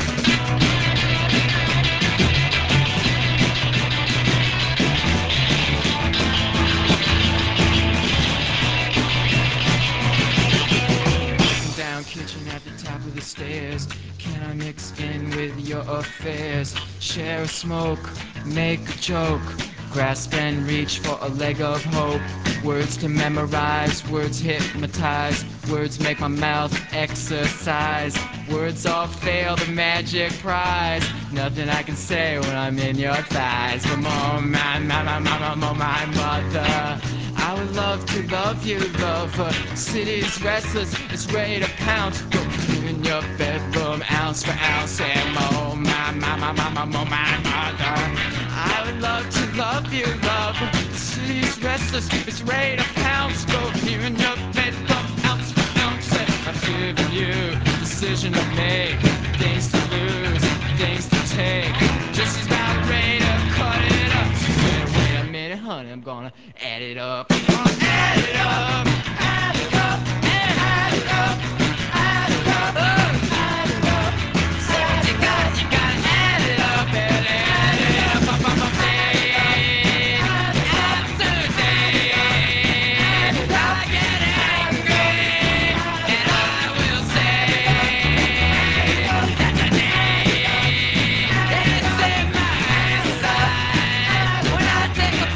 Down kitchen at the top of the stairs. Can I mix in with your affairs? Share a smoke, make a joke, grasp and reach for a leg of hope. Words to memorize, words hypnotize, words make my mouth exercise. Words all fail the magic prize. Nothing I can say when I'm in your thighs. Come on, my, my, my, my, my, my mother. I would love to love you, lover. City's restless, it's ready to pounce. Go in your bedroom, ounce for ounce. And oh my, my, my, my, my, my, my mother. I would love to love you, lover. City's restless, it's ready to pounce. Go here in your bedroom, ounce for ounce. And I'm giving you decision to make, things to lose, things to take. Just about ready to cut it up. So wait, wait a minute, honey, I'm gonna add it up. I'm gonna add it up, add it up, add it up, add it up, add it up. So what you got, you gotta add it up, add it, add it up, up, up, up, day after day. I get angry and I will say that the day is in my sight. When I take a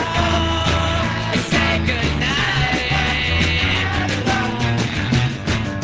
bow and say goodnight.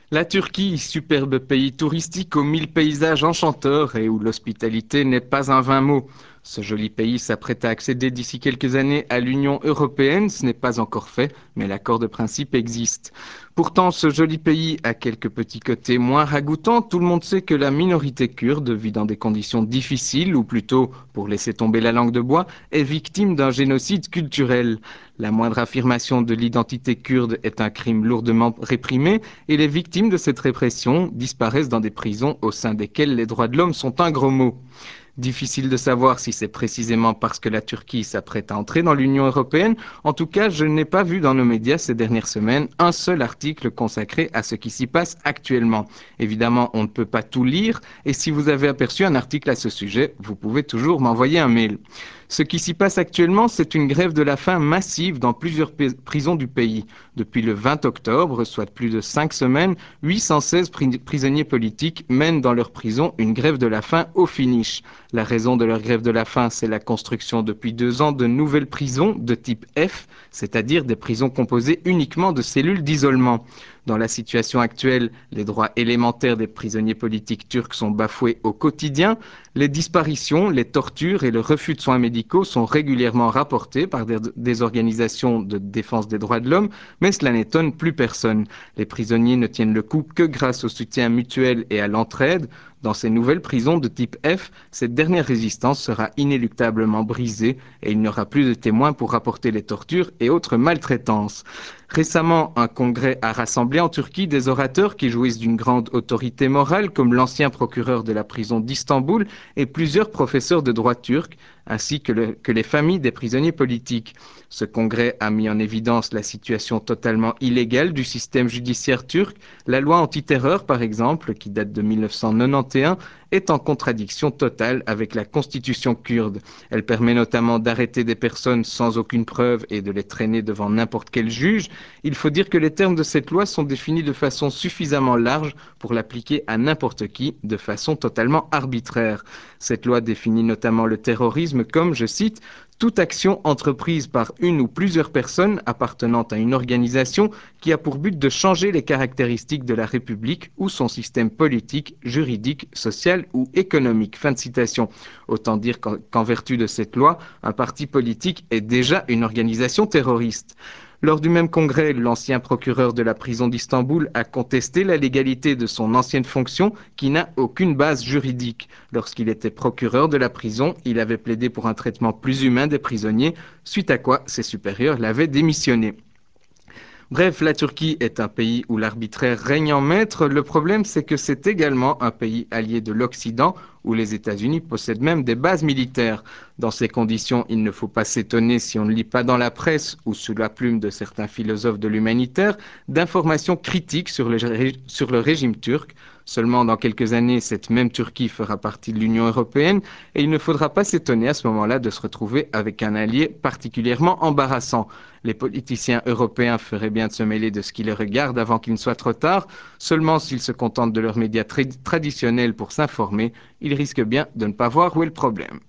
La Turquie, superbe pays touristique aux mille paysages enchanteurs et où l'hospitalité n'est pas un vain mot. Ce joli pays s'apprête à accéder d'ici quelques années à l'Union européenne. Ce n'est pas encore fait, mais l'accord de principe existe. Pourtant, ce joli pays a quelques petits côtés moins ragoûtants. Tout le monde sait que la minorité kurde vit dans des conditions difficiles, ou plutôt, pour laisser tomber la langue de bois, est victime d'un génocide culturel. La moindre affirmation de l'identité kurde est un crime lourdement réprimé et les victimes de cette répression disparaissent dans des prisons au sein desquelles les droits de l'homme sont un gros mot. Difficile de savoir si c'est précisément parce que la Turquie s'apprête à entrer dans l'Union européenne. En tout cas, je n'ai pas vu dans nos médias ces dernières semaines un seul article consacré à ce qui s'y passe actuellement. Évidemment, on ne peut pas tout lire et si vous avez aperçu un article à ce sujet, vous pouvez toujours m'envoyer un mail. Ce qui s'y passe actuellement, c'est une grève de la faim massive dans plusieurs prisons du pays. Depuis le vingt octobre, soit plus de cinq semaines, huit cent seize pri prisonniers politiques mènent dans leur prison une grève de la faim au finish. La raison de leur grève de la faim, c'est la construction depuis deux ans de nouvelles prisons de type F, c'est-à-dire des prisons composées uniquement de cellules d'isolement. Dans la situation actuelle, les droits élémentaires des prisonniers politiques turcs sont bafoués au quotidien. Les disparitions, les tortures et le refus de soins médicaux sont régulièrement rapportés par des, des organisations de défense des droits de l'homme, mais cela n'étonne plus personne. Les prisonniers ne tiennent le coup que grâce au soutien mutuel et à l'entraide. Dans ces nouvelles prisons de type F, cette dernière résistance sera inéluctablement brisée et il n'y aura plus de témoins pour rapporter les tortures et autres maltraitances. Récemment, un congrès a rassemblé en Turquie des orateurs qui jouissent d'une grande autorité morale, comme l'ancien procureur de la prison d'Istanbul et plusieurs professeurs de droit turc, ainsi que, le, que les familles des prisonniers politiques. Ce congrès a mis en évidence la situation totalement illégale du système judiciaire turc. La loi antiterreur, par exemple, qui date de mille neuf cent quatre-vingt-onze, est en contradiction totale avec la constitution kurde. Elle permet notamment d'arrêter des personnes sans aucune preuve et de les traîner devant n'importe quel juge. Il faut dire que les termes de cette loi sont définis de façon suffisamment large pour l'appliquer à n'importe qui de façon totalement arbitraire. Cette loi définit notamment le terrorisme comme, je cite, toute action entreprise par une ou plusieurs personnes appartenant à une organisation qui a pour but de changer les caractéristiques de la République ou son système politique, juridique, social ou économique. Fin de citation. Autant dire qu'en, qu'en vertu de cette loi, un parti politique est déjà une organisation terroriste. Lors du même congrès, l'ancien procureur de la prison d'Istanbul a contesté la légalité de son ancienne fonction qui n'a aucune base juridique. Lorsqu'il était procureur de la prison, il avait plaidé pour un traitement plus humain des prisonniers, suite à quoi ses supérieurs l'avaient démissionné. Bref, la Turquie est un pays où l'arbitraire règne en maître. Le problème, c'est que c'est également un pays allié de l'Occident, où les États-Unis possèdent même des bases militaires. Dans ces conditions, il ne faut pas s'étonner si on ne lit pas dans la presse ou sous la plume de certains philosophes de l'humanitaire d'informations critiques sur le, sur le régime turc. Seulement, dans quelques années, cette même Turquie fera partie de l'Union européenne et il ne faudra pas s'étonner à ce moment-là de se retrouver avec un allié particulièrement embarrassant. Les politiciens européens feraient bien de se mêler de ce qui les regarde avant qu'il ne soit trop tard. Seulement, s'ils se contentent de leurs médias tra- traditionnels pour s'informer, ils risquent bien de ne pas voir où est le problème.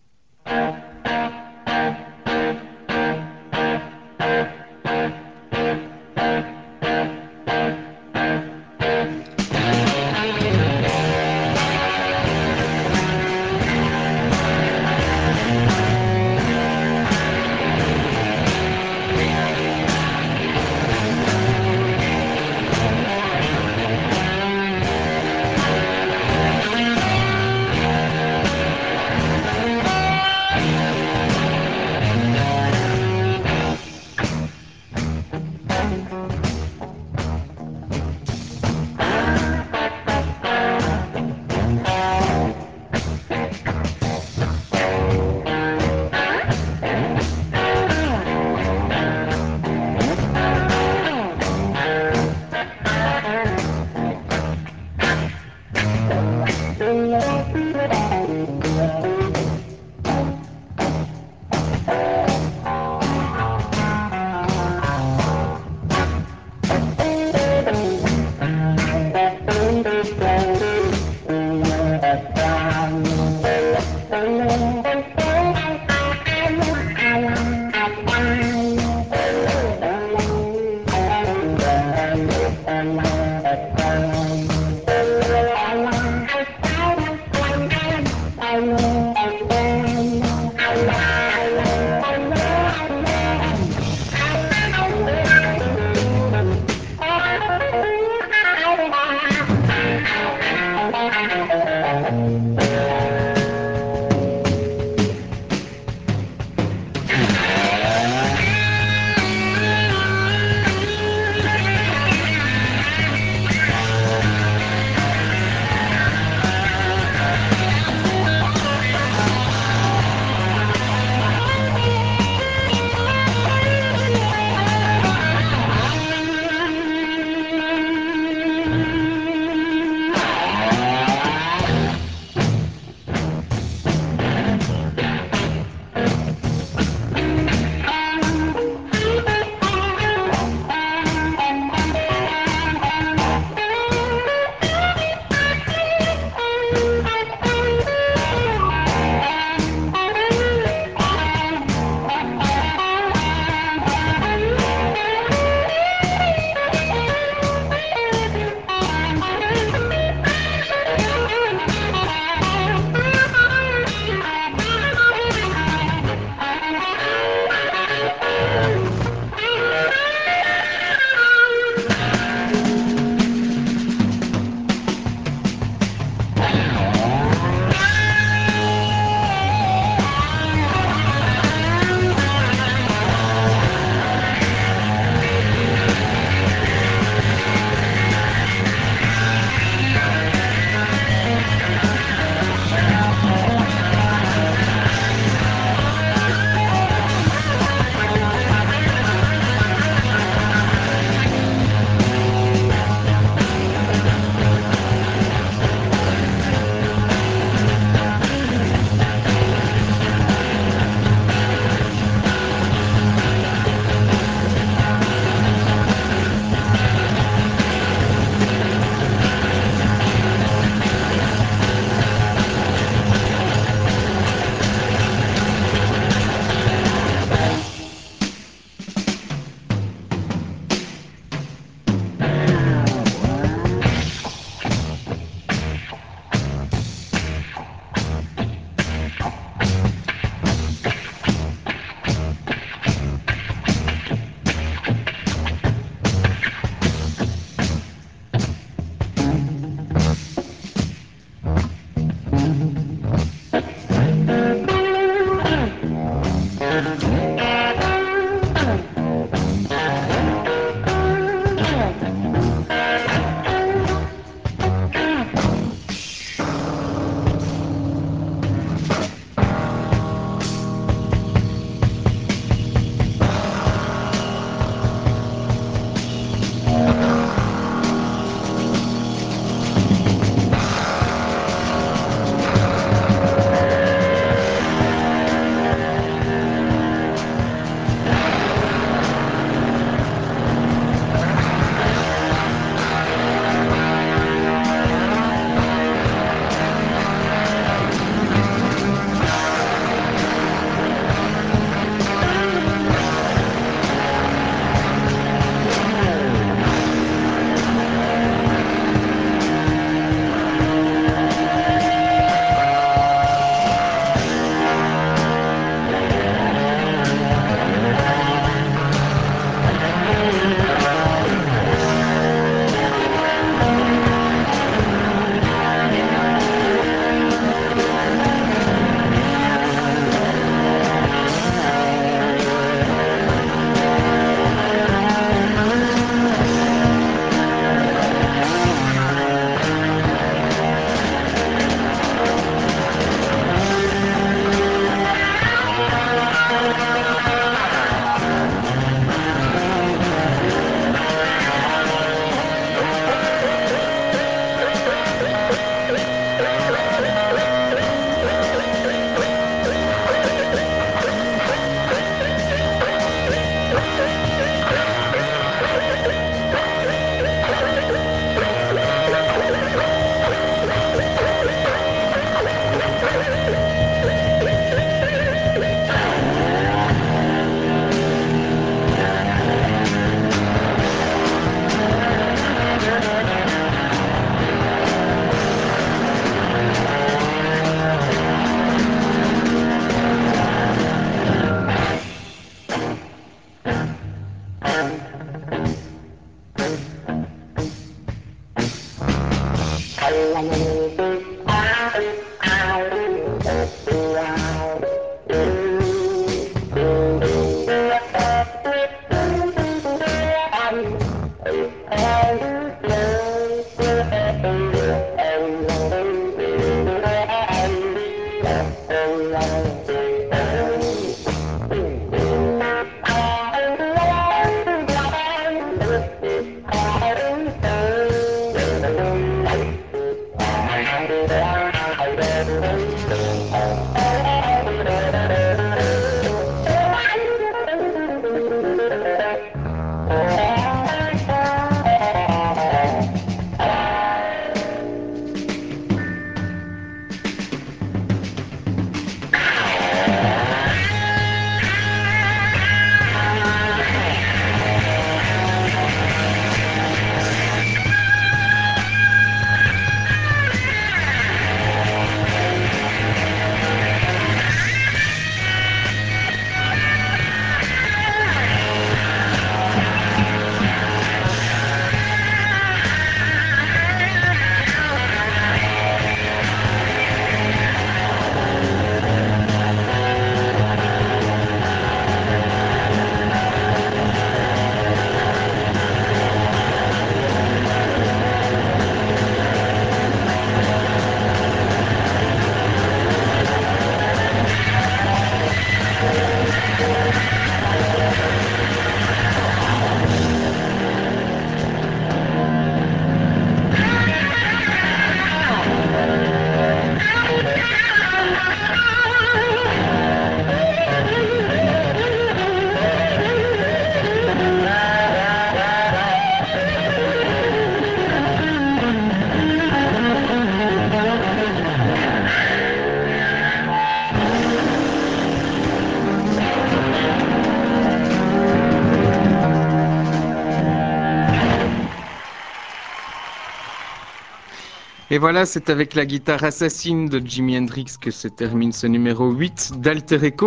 Et voilà, c'est avec la guitare assassine de Jimi Hendrix que se termine ce numéro huit d'Alter Echo.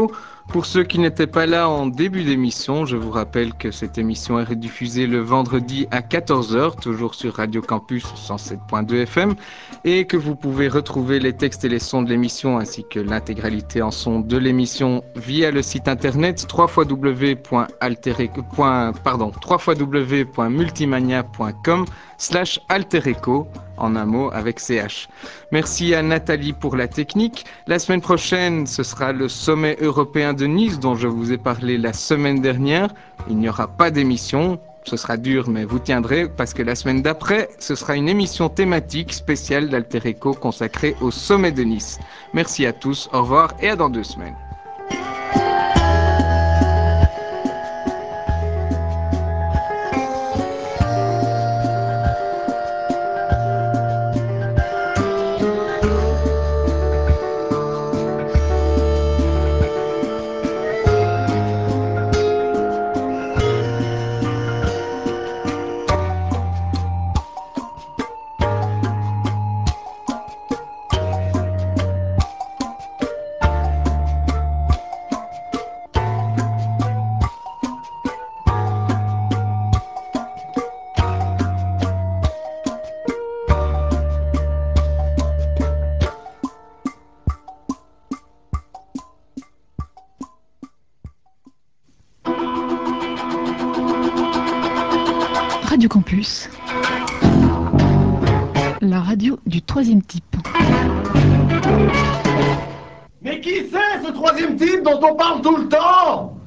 Pour ceux qui n'étaient pas là en début d'émission, je vous rappelle que cette émission est rediffusée le vendredi à quatorze heures, toujours sur Radio Campus cent sept point deux F M, et que vous pouvez retrouver les textes et les sons de l'émission ainsi que l'intégralité en son de l'émission via le site internet w w w point multimania point com slash altereco, en un mot avec C H. Merci à Nathalie pour la technique. La semaine prochaine, ce sera le sommet européen de Nice dont je vous ai parlé la semaine dernière. Il n'y aura pas d'émission. Ce sera dur, mais vous tiendrez parce que la semaine d'après, ce sera une émission thématique spéciale d'Altereco consacrée au sommet de Nice. Merci à tous, au revoir et à dans deux semaines. Radio Campus, la radio du troisième type. Mais qui c'est ce troisième type dont on parle tout le temps?